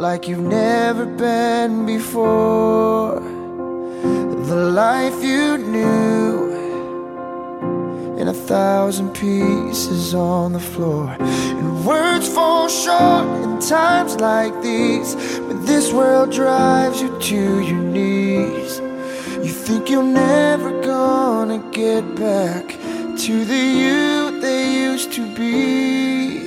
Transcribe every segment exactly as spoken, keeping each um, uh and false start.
like you've never been before. The life you knew in a thousand pieces on the floor. And words fall short in times like these, when this world drives you to your knees. You think you're never gonna get back to the you they used to be.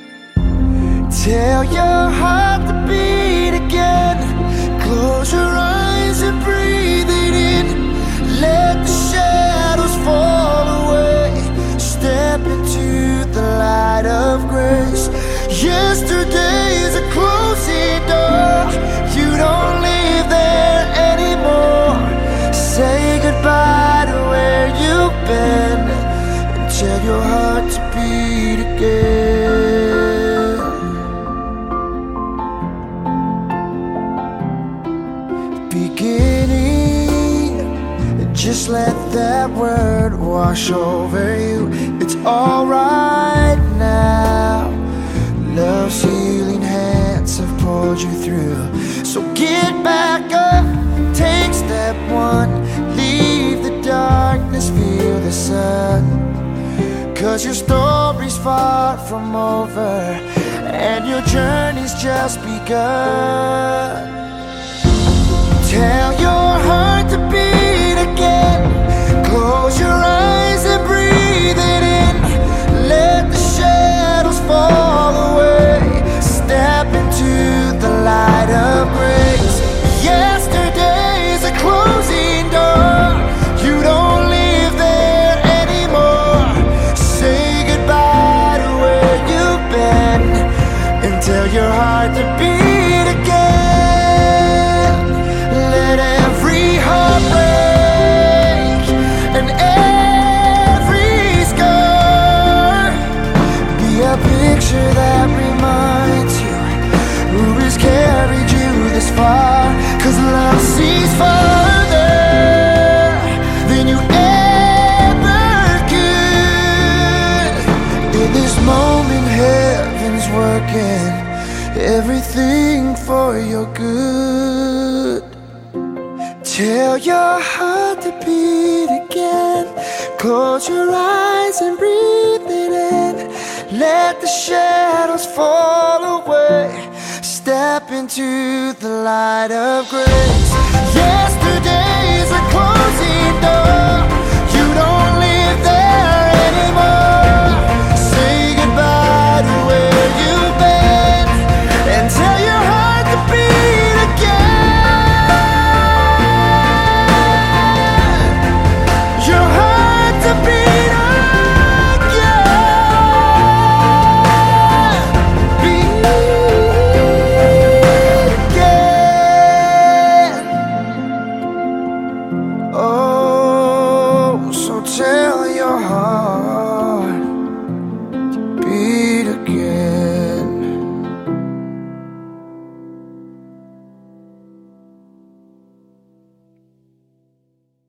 Tell your heart to beat again. Close your eyes and breathe it in. Let the shadows fall away. Step into the light of grace. Yesterday's a closing door. You don't live there anymore. Say goodbye to where you've been, and tell your heart to beat again. Beginning, just let that word wash over you. It's alright now. Love's healing hands have pulled you through. So get back up, take step one. Leave the darkness, feel the sun. Cause your story's far from over, and your journey's just begun. Tell your heart to beat again. Close your eyes and breathe it in. Let the shadows fall away. Step into the light of grace. Yesterday's a closing door. You don't live there anymore. Say goodbye to where you've been, and tell your heart to beat again. Let every heart break and every scar be a picture that reminds you who has carried you this far. Cause love sees farther than you ever could. In this moment, heaven's working everything for your good. Tell your heart to beat again. Close your eyes and breathe it in. Let the shadows fall away. Step into the light of grace. Yesterday's a closing door. You don't live there anymore. Say goodbye to where you've been, and tell your heart to beat again. Your heart to beat again. Beat again. Oh, so tell your heart